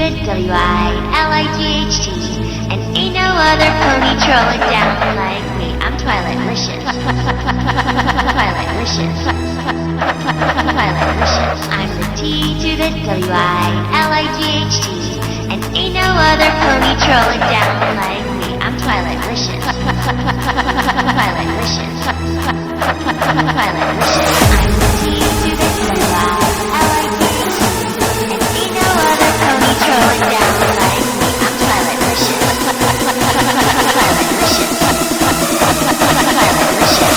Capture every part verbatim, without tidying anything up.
it, W I L I G H T. And ain't no other pony trolling down like me. I'm Twilightlicious. Twilightlicious. Twilightlicious. I'm the T to the W I L I G H T. And ain't no other pony trolling down like me. I'm Twilightlicious. Twilightlicious. Twilightlicious. I'm the T to the W I L I G H T. And ain't no other pony trolling down like me. I'm Twilightlicious. Twilightlicious. Twilightlicious.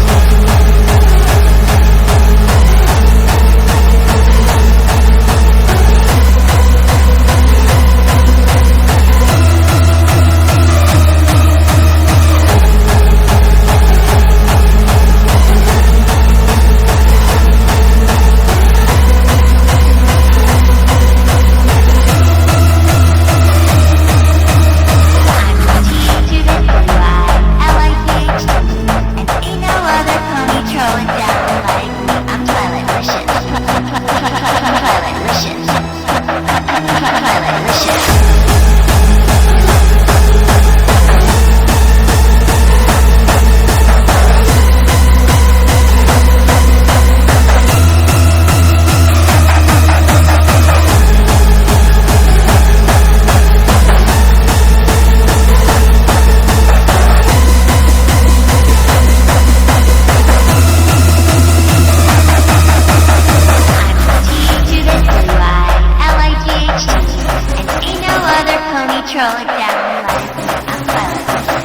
Trolling down like me. I'm Twilightlicious.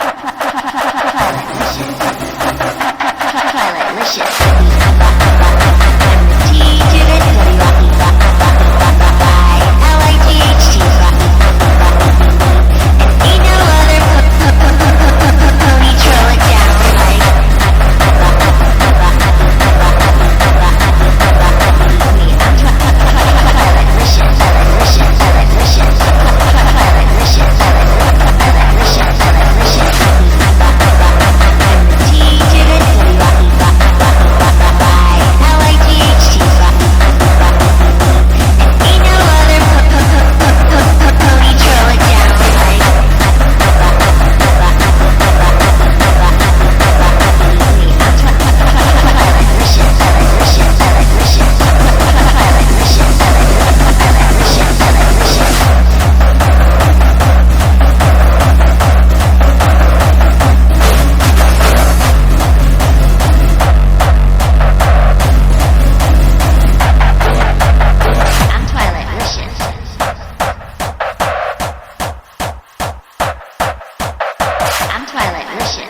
Twilightlicious. I'm the T to the W I L I G H T. And ain't no other pony trolling down like me. I'm Twilightlicious. Twilightlicious. Twilightlicious. I'm Twilightlicious.